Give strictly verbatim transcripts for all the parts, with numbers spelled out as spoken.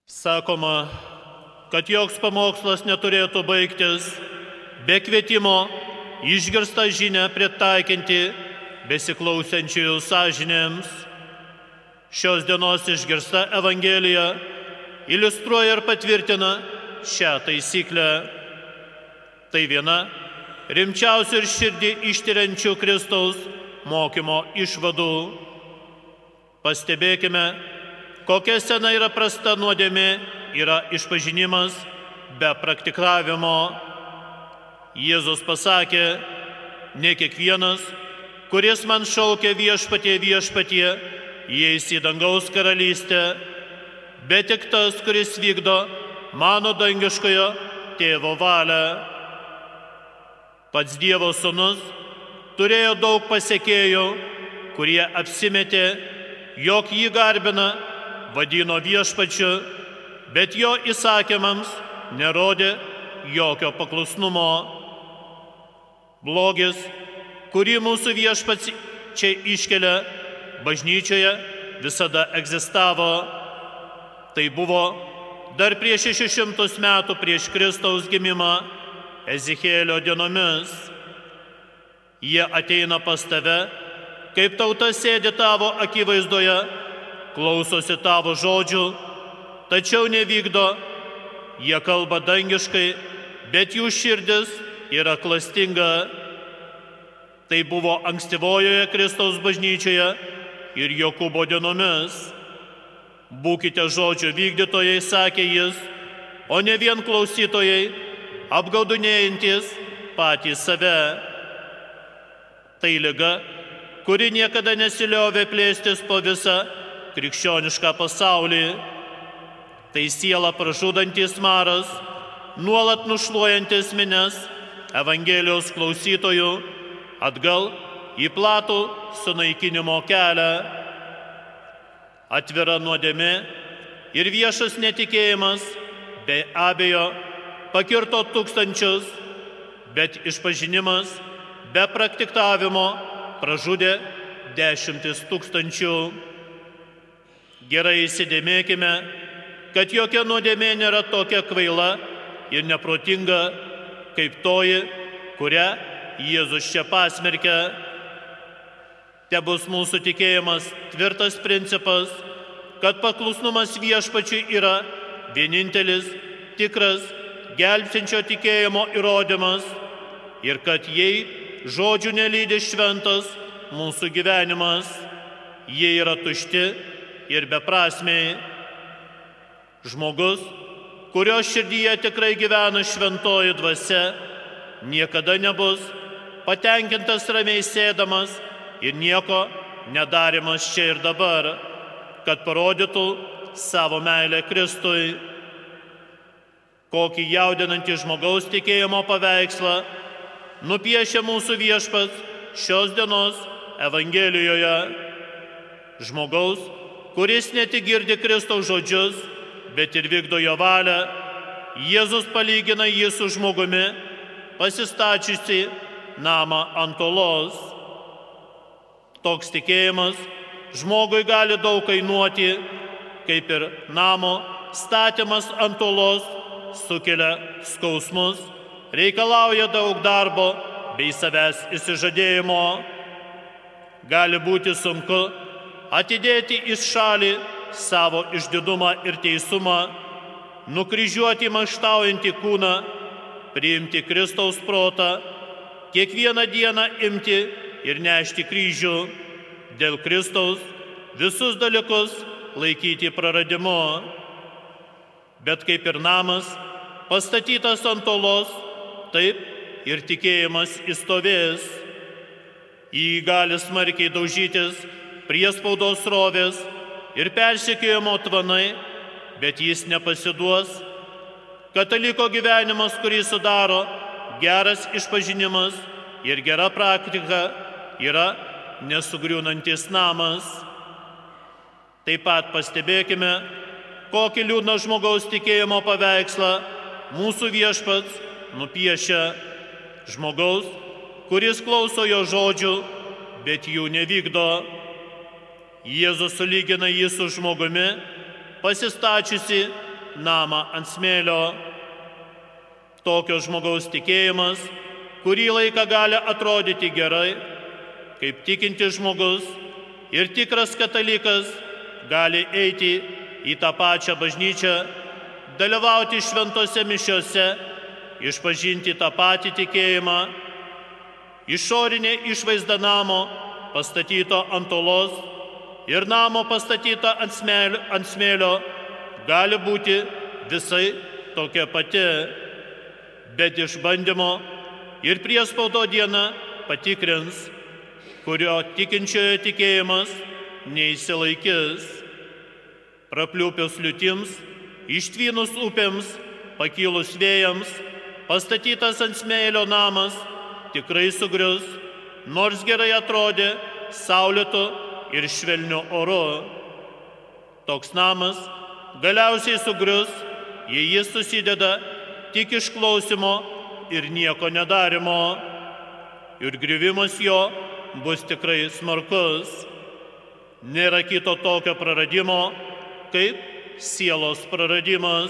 Sakoma, kad joks pamokslas neturėtų baigtis be kvietimo išgirstą žinią pritaikinti besiklausančiųjų sąžinėms. Šios dienos išgirsta Evangelija iliustruoja ir patvirtina šią taisyklę. Tai viena rimčiausių ir širdį ištiriančių Kristaus mokymo išvadų. Pastebėkime, kokia sena ir prasta nuodėmė yra išpažinimas be praktikavimo. Jėzus pasakė, ne kiekvienas, kuris man šaukia viešpatie, viešpatie, įeis į dangaus karalystę, bet tik tas, kuris vykdo mano dangiškojo tėvo valią. Pats Dievo sūnus turėjo daug pasekėjų, kurie apsimetė, jog jį garbina, vadino viešpačiu, bet jo įsakymams nerodė jokio paklusnumo. Blogis, kurį mūsų viešpats čia iškelia, bažnyčioje visada egzistavo. Tai buvo dar prieš šešis šimtus metų prieš Kristaus gimimą Ezechielio dienomis. Jie ateina pas tave, kaip tauta sėdi tavo akivaizdoje, klausosi tavo žodžių, tačiau nevykdo. Jie kalba dangiškai, bet jų širdis yra klastinga. Tai buvo ankstyvojoje Kristaus bažnyčioje ir Jokūbo dienomis. Būkite žodžio vykdytojai, sakė jis, o ne vien klausytojai, apgaudinėjantis patys save. Tai liga, kuri niekada nesiliovė plėstis po visą krikščionišką pasaulį. Tai sielą pražudantis maras, nuolat nušluojantis minias Evangelijos klausytojų atgal į platų sunaikinimo kelią. Atvira nuodėmė ir viešas netikėjimas be abejo pakirto tūkstančius, bet išpažinimas be praktikavimo pražudė dešimtis tūkstančių. Gerai įsidėmėkime, kad jokia nuodėmė nėra tokia kvaila ir neprotinga, kaip toji, kurią Jėzus čia pasmerkia. Tebus mūsų tikėjimas tvirtas principas, kad paklusnumas viešpačiui yra vienintelis tikras gelbstinčio tikėjimo įrodymas ir kad jei žodžių nelydi šventas mūsų gyvenimas, jie yra tušti ir beprasmiai. Žmogus, kurio širdyje tikrai gyvena šventoji dvasia, niekada nebus patenkintas ramiai sėdamas ir nieko nedarimas čia ir dabar, kad parodytų savo meilę Kristui. Kokį jaudinantį žmogaus tikėjimo paveikslą nupiešia mūsų viešpats šios dienos Evangelijoje. Žmogaus, kuris ne tik girdi Kristaus žodžius, bet ir vykdo jo valią, Jėzus palygina jį su žmogumi, pasistačiusi namą ant uolos. Toks tikėjimas žmogui gali daug kainuoti, kaip ir namo statymas ant uolos sukelia skausmus, reikalauja daug darbo bei savęs išsižadėjimo. Gali būti sunku atidėti į šalį savo išdidumą ir teisumą, nukryžiuoti maištaujantį kūną, priimti Kristaus protą, kiekvieną dieną imti ir nešti kryžių, dėl Kristaus visus dalykus laikyti praradimu. Bet kaip ir namas pastatytas ant uolos, taip ir tikėjimas įstovės. Jį gali smarkiai daužytis priespaudos srovės ir persekiojimo tvanai, bet jis nepasiduos. Kataliko gyvenimas, kurį sudaro geras išpažinimas ir gera praktika, yra nesugriūnantis namas. Taip pat pastebėkime, kokį liūdną žmogaus tikėjimo paveikslą mūsų viešpats nupiešia. Žmogaus, kuris klauso jo žodžių, bet jų nevykdo. Jėzus sulygina jį su žmogumi, pasistačiusi namą ant smėlio. Tokio žmogaus tikėjimas kurį laiką gali atrodyti gerai, kaip tikintis žmogus ir tikras katalikas gali eiti į tą pačią bažnyčią, dalyvauti šventose mišiose, išpažinti tą patį tikėjimą. Išorinė išvaizda namo pastatyto ant olos ir namo pastatyta ant smėlio, ant smėlio gali būti visai tokia pati, bet išbandymo ir priespaudo diena patikrins, kurio tikinčiojo tikėjimas neįsilaikys. Prapliupęs liūtims, ištvynus upėms, pakilus vėjams, pastatytas ant smėlio namas tikrai sugrius, nors gerai atrodė saulėtu ir švelniu oru. Toks namas galiausiai sugrius, jei jis susideda tik iš klausimo ir nieko nedarimo, ir griuvimas jo bus tikrai smarkus. Nėra kito tokio praradimo, kaip sielos praradimas.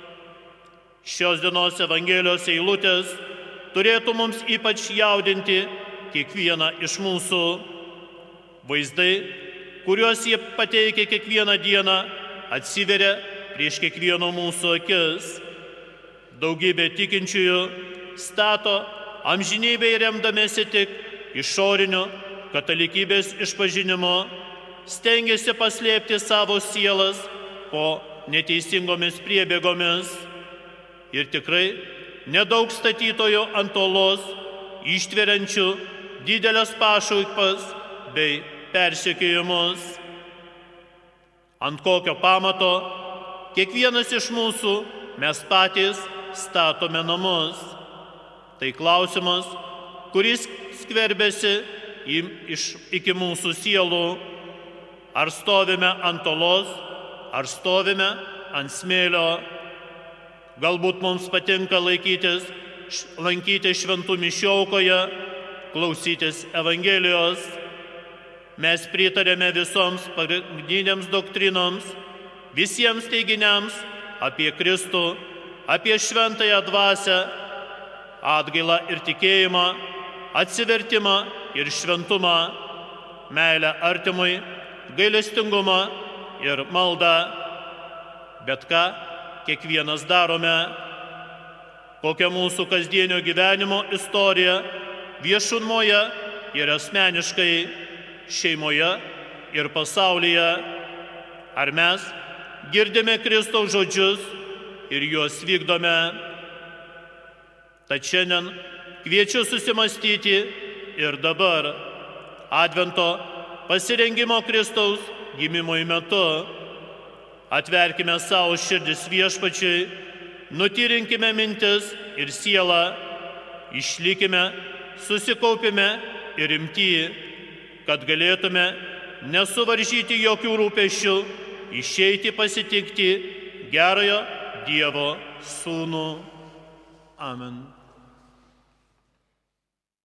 Šios dienos Evangelijos eilutės turėtų mums ypač jaudinti kiekvieną iš mūsų. Vaizdai, kuriuos jie pateikia kiekvieną dieną, atsiveria prieš kiekvieno mūsų akis. Daugybė tikinčiųjų stato amžinybei remdamėsi tik išoriniu katalikybės išpažinimu, stengiasi paslėpti savo sielas po neteisingomis priebėgomis. Ir tikrai nedaug statytojų ant olos, ištveriančių didelės pašaipas bei persekiojimus. Ant kokio pamato kiekvienas iš mūsų mes patys statome namus. Tai klausimas, kuris skverbiasi iš, iki mūsų sielų. Ar stovime ant olos, ar stovime ant smėlio. Galbūt mums patinka laikytis, lankyti šventų mišių aukoje, klausytis Evangelijos. Mes pritarėme visoms pagrindinėms doktrinoms, visiems teiginiams apie Kristų, apie šventąją dvasią, atgailą ir tikėjimą, atsivertimą ir šventumą, meilę artimui, gailestingumą ir maldą. Bet ką kiekvienas darome, kokia mūsų kasdienio gyvenimo istorija viešumoje ir asmeniškai, šeimoje ir pasaulyje. Ar mes girdime Kristaus žodžius ir juos vykdome? Tad šiandien kviečiu susimastyti ir dabar, Advento pasirengimo Kristaus gimimui metu. Atverkime savo širdis Viešpačiui, nutyrinkime mintis ir sielą, išlikime, susikaupime ir rimty, kad galėtume nesuvaržyti jokių rūpesčių, išeiti pasitikti gerojo Dievo Sūnų. Amen.